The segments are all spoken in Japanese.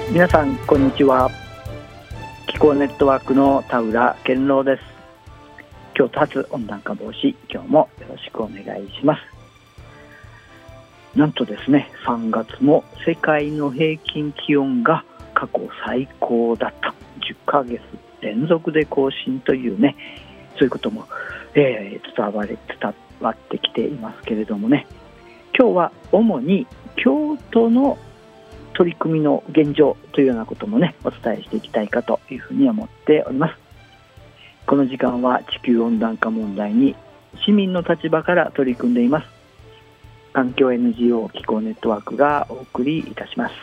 皆さんこんにちは。気候ネットワークの田浦健郎です。京都発温暖化防止、今日もよろしくお願いします。なんとですね、3月も世界の平均気温が過去最高だった。10ヶ月連続で更新というね、そういうことも、伝わってきていますけれどもね、今日は主に京都の取り組みの現状というようなこともね、お伝えしていきたいかというふうに思っております。この時間は地球温暖化問題に市民の立場から取り組んでいます環境 NGO 気候ネットワークがお送りいたします。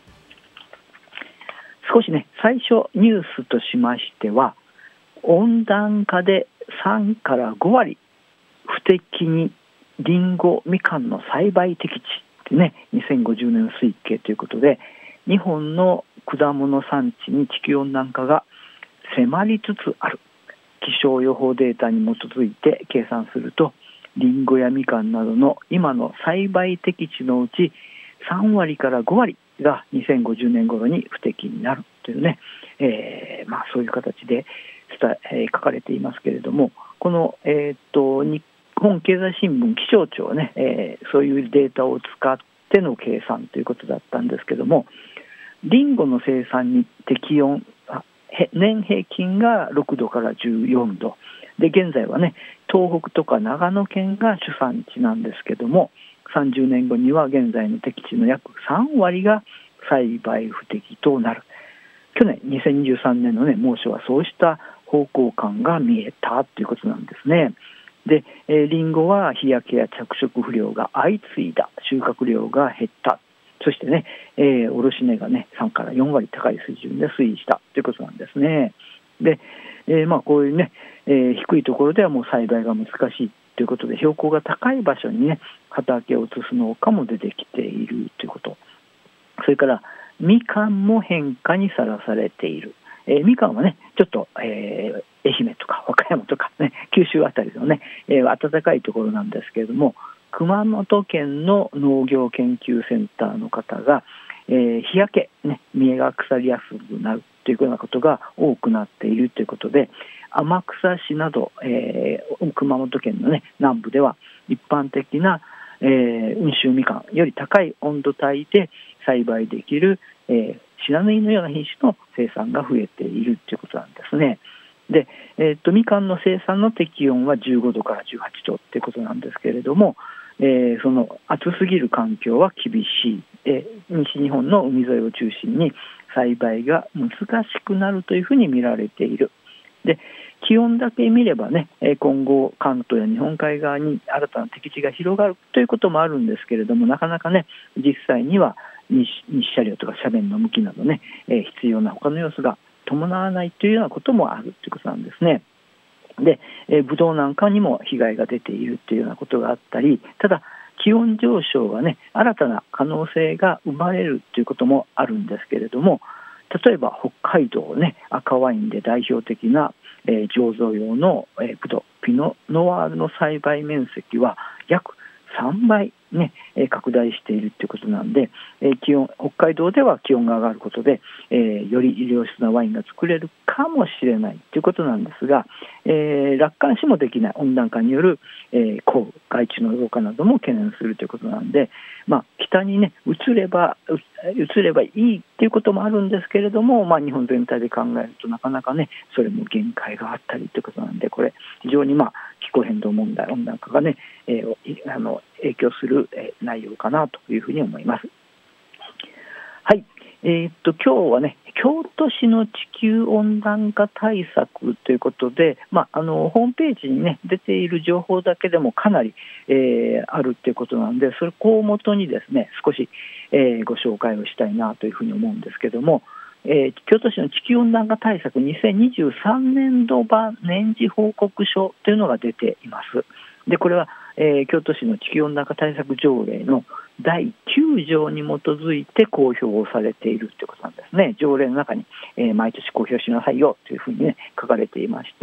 少しね、最初ニュースとしましては、温暖化で3から5割不適にリンゴみかんの栽培適地ってね、2050年推計ということで、日本の果物産地に地球温暖化が迫りつつある。気象予報データに基づいて計算すると、リンゴやみかんなどの今の栽培適地のうち3割から5割が2050年頃に不適になるというね、そういう形で書かれていますけれども、この、日本経済新聞気象庁はね、そういうデータを使っての計算ということだったんですけども、リンゴの生産に適温年平均が6度から14度で、現在はね、東北とか長野県が主産地なんですけども、30年後には現在の適地の約3割が栽培不適となる。去年2023年のね、猛暑はそうした方向感が見えたということなんですね。で、リンゴは日焼けや着色不良が相次いだ、収穫量が減った、そしてね、卸値がね3から4割高い水準で推移したということなんですね。で、こういうね、低いところではもう栽培が難しいということで、標高が高い場所にね畑を移す農家も出てきているということ。それからみかんも変化にさらされている。みかんはねちょっと、愛媛とか和歌山とかね、九州あたりのね、暖かいところなんですけれども、熊本県の農業研究センターの方が、日焼け、ね、見えが腐りやすくなるというようなことが多くなっているということで、天草市など、熊本県の、ね、南部では一般的な、温州みかんより高い温度帯で栽培できる、シナヌイのような品種の生産が増えているということなんですね。で、みかんの生産の適温は15度から18度ということなんですけれども、その暑すぎる環境は厳しい、西日本の海沿いを中心に栽培が難しくなるというふうに見られている。で、気温だけ見ればね、今後関東や日本海側に新たな適地が広がるということもあるんですけれども、なかなかね実際には日射量とか斜面の向きなどね、必要な他の要素が伴わないというようなこともあるということなんですね。で、ブドウなんかにも被害が出ているというようなことがあったり、ただ気温上昇はね新たな可能性が生まれるということもあるんですけれども、例えば北海道ね、赤ワインで代表的な、醸造用の、ブドウピノノワールの栽培面積は約3倍ね、拡大しているということなんで、北海道では気温が上がることで、より良質なワインが作れるかもしれないということなんですが、楽観視もできない温暖化による、降雨、害虫の増加なども懸念するということなんで、北にね移ればいいということもあるんですけれども、日本全体で考えるとなかなかねそれも限界があったりということなんで、これ非常に気候変動問題、温暖化がね、影響する内容かなというふうに思います。はい、今日はね京都市の地球温暖化対策ということで、ホームページにね出ている情報だけでもかなり、あるということなんで、それを元にですね少し、ご紹介をしたいなというふうに思うんですけども、京都市の地球温暖化対策2023年度版年次報告書というのが出ています。で、これは、京都市の地球温暖化対策条例の第9条に基づいて公表をされているということなんですね。条例の中に、毎年公表しなさいよというふうに、ね、書かれていまして、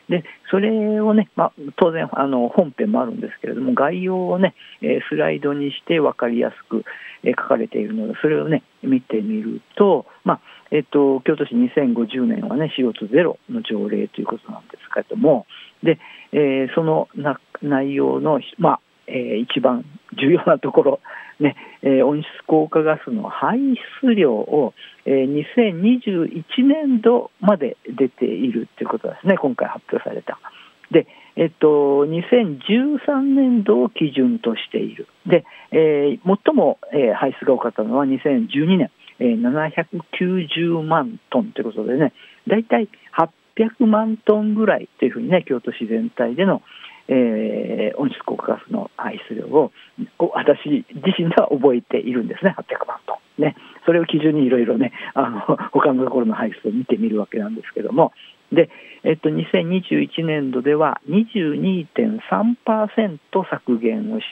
でそれをね、当然本編もあるんですけれども、概要をね、スライドにして分かりやすく、書かれているので、それをね見てみると、京都市2050年はね CO2 ゼロの条例ということなんですけれども、で、その内容の、一番重要なところ、ね、温室効果ガスの排出量を、2021年度まで出ているということですね、今回発表された。で、2013年度を基準としている。で、最も、排出が多かったのは2012年、790万トンということでね、だいたい800万トンぐらいというふうにね、京都市全体での、温室効果ガスの排出量を私自身では覚えているんですね。800万トン、ね、それを基準にいろいろね、他のところの排出を見てみるわけなんですけども、で、2021年度では 22.3% 削減をして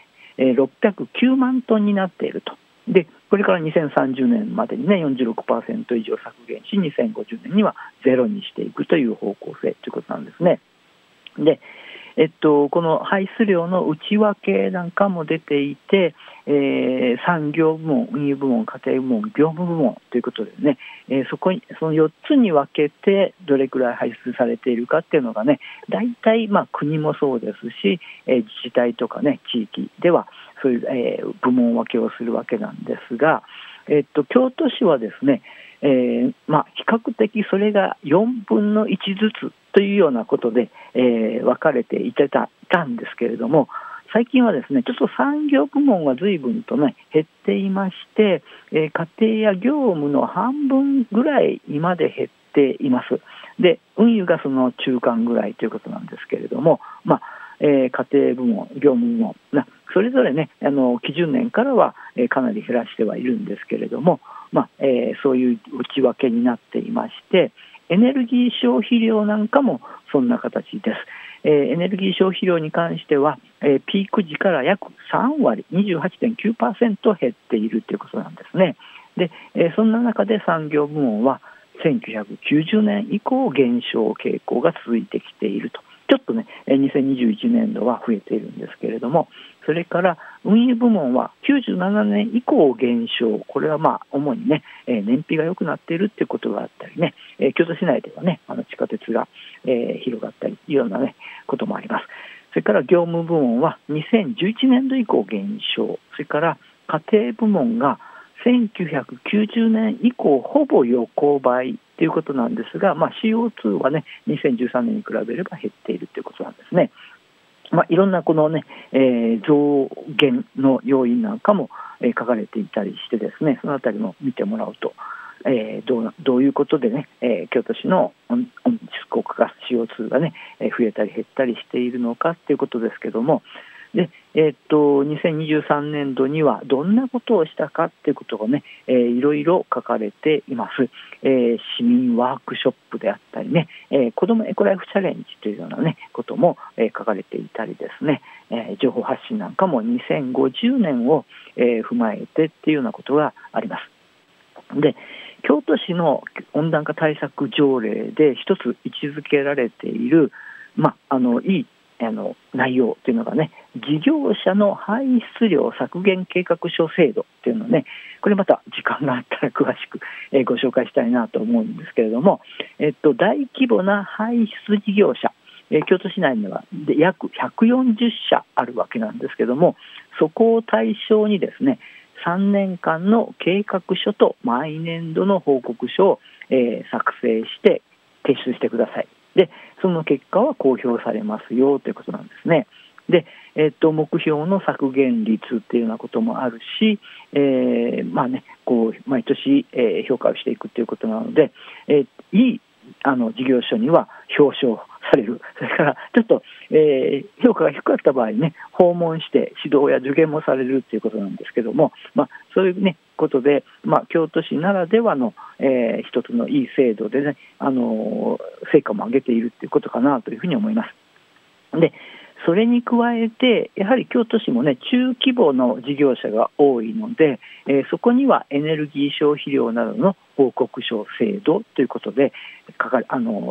、609万トンになっていると。でこれから2030年までにね 46% 以上削減し、2050年にはゼロにしていくという方向性ということなんですね。でこの排出量の内訳なんかも出ていて、産業部門、運輸部門、家庭部門、業務部門ということでね、その4つに分けてどれくらい排出されているかっていうのがね、大体国もそうですし、自治体とかね地域ではそういう、部門分けをするわけなんですが、京都市はですね、比較的それが4分の1ずつというようなことで、分かれていたんですけれども、最近はですねちょっと産業部門は随分とね減っていまして、家庭や業務の半分ぐらいにまで減っています。で運輸がその中間ぐらいということなんですけれども、家庭部門、業務部門それぞれね基準年からは、かなり減らしてはいるんですけれども、そういう内訳になっていまして、エネルギー消費量なんかもそんな形です。エネルギー消費量に関しては、ピーク時から約3割 28.9% 減っているということなんですね。で、そんな中で産業部門は1990年以降減少傾向が続いてきていると。ちょっとね2021年度は増えているんですけれども、それから運輸部門は97年以降減少、これは主にね燃費が良くなっているということがあったりね、京都市内ではね地下鉄が、広がったりというようなねこともあります。それから業務部門は2011年度以降減少、それから家庭部門が1990年以降ほぼ横ばいということなんですが、CO2 はね2013年に比べれば減っているということなんですね。いろんなこのね、増減の要因なんかも、書かれていたりしてですね、そのあたりも見てもらうと、どういうことでね、京都市の温室効果ガス CO2 がね増えたり減ったりしているのかということですけども、で2023年度にはどんなことをしたかということがね、いろいろ書かれています。市民ワークショップであったりね、子どもエコライフチャレンジというようなねことも、書かれていたりですね、情報発信なんかも2050年を、踏まえてっていうようなことがあります。で京都市の温暖化対策条例で一つ位置づけられている、いい内容というのがね、事業者の排出量削減計画書制度というのをね、これまた時間があったら詳しく、ご紹介したいなと思うんですけれども、大規模な排出事業者、京都市内には約140社あるわけなんですけども、そこを対象にですね3年間の計画書と毎年度の報告書を、作成して提出してください。でその結果は公表されますよということなんですね。で、目標の削減率っていうようなこともあるし、こう毎年、評価をしていくということなので、いい事業所には表彰される。それからちょっと、評価が低かった場合ね訪問して指導や助言もされるということなんですけども、そういうねことで、京都市ならではの、一つのいい制度でね、成果も上げているということかなというふうに思います。でそれに加えてやはり京都市もね中規模の事業者が多いので、そこにはエネルギー消費量などの報告書制度ということで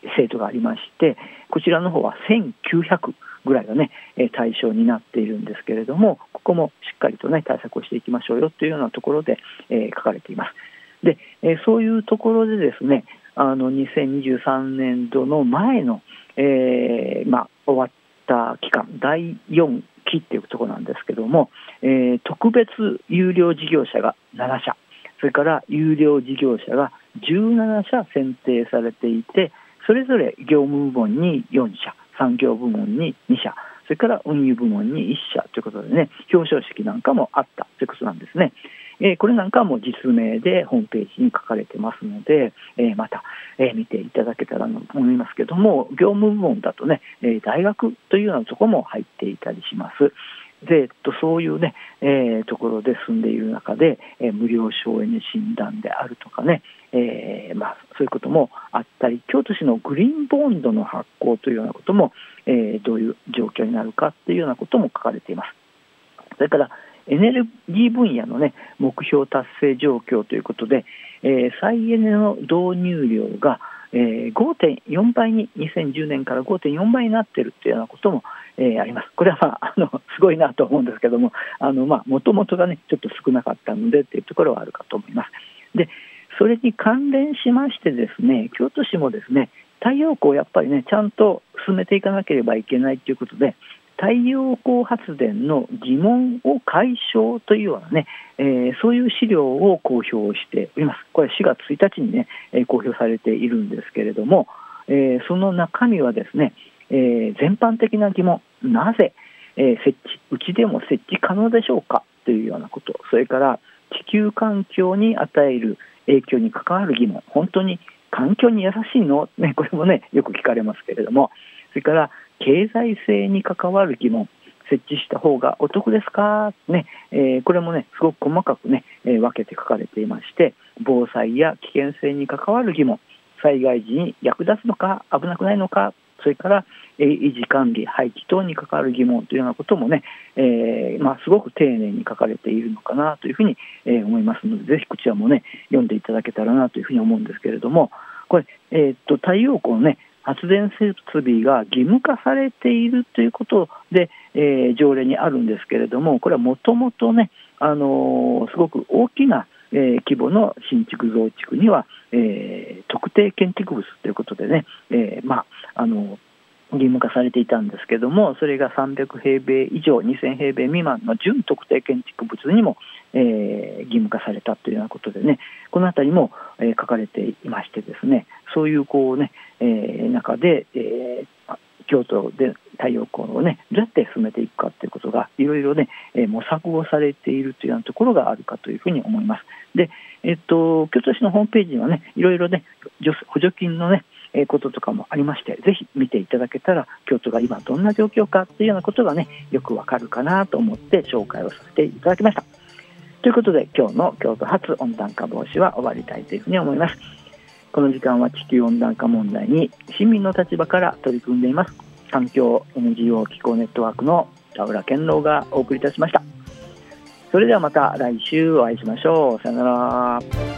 制度がありまして、こちらの方は1900ぐらいがね対象になっているんですけれども、ここもしっかりとね対策をしていきましょうよというようなところで、書かれています。で、そういうところでですね、2023年度の前の、終わった期間第4期っていうところなんですけども、特別有料事業者が7社、それから有料事業者が17社選定されていて、それぞれ業務部門に4社、産業部門に2社、それから運輸部門に1社ということでね、表彰式なんかもあったということなんですね。これなんかも実名でホームページに書かれてますので、また、見ていただけたらと思いますけども、業務部門だとね、大学というようなところも入っていたりします。で、そういうね、ところで住んでいる中で、無料省エネ診断であるとかね、そういうこともあったり、京都市のグリーンボンドの発行というようなことも、どういう状況になるかというようなことも書かれています。それからエネルギー分野の、ね、目標達成状況ということで、再エネの導入量が、5.4 倍に2010年から 5.4 倍になっているというようなことも、あります。これはすごいなと思うんですけども、もともとがねちょっと少なかったのでというところはあるかと思います。で、それに関連しましてですね、京都市もですね、太陽光をやっぱりねちゃんと進めていかなければいけないということで、太陽光発電の疑問を解消というようなね、そういう資料を公表しております。これ4月1日にね、公表されているんですけれども、その中身はですね、全般的な疑問、なぜ、うちでも設置可能でしょうかというようなこと、それから地球環境に与える影響に関わる疑問、本当に環境に優しいの、ね、これもねよく聞かれますけれども、それから経済性に関わる疑問、設置した方がお得ですか、ね、これもねすごく細かくね、分けて書かれていまして、防災や危険性に関わる疑問、災害時に役立つのか危なくないのか、それから維持管理廃棄等に関わる疑問というようなこともね、すごく丁寧に書かれているのかなというふうに、思いますので、ぜひこちらもね読んでいただけたらなというふうに思うんですけれども、これ、太陽光のね発電設備が義務化されているということで、条例にあるんですけれども、これはもともとね、すごく大きな、規模の新築増築には、特定建築物ということでね、義務化されていたんですけども、それが300平米以上2000平米未満の準特定建築物にも、義務化されたというようなことでね、このあたりも、書かれていましてですね、そういう中で、京都で太陽光をねどうやって進めていくかということがいろいろね、模索をされているというようなところがあるかというふうに思います。で、京都市のホームページにはねいろいろね補助金のねこととかもありまして、ぜひ見ていただけたら京都が今どんな状況かというようなことがねよくわかるかなと思って紹介をさせていただきました。ということで、今日の京都発温暖化防止は終わりたいというふうに思います。この時間は地球温暖化問題に市民の立場から取り組んでいます環境 NGO 気候ネットワークの田浦健郎がお送りいたしました。それではまた来週お会いしましょう。さよなら。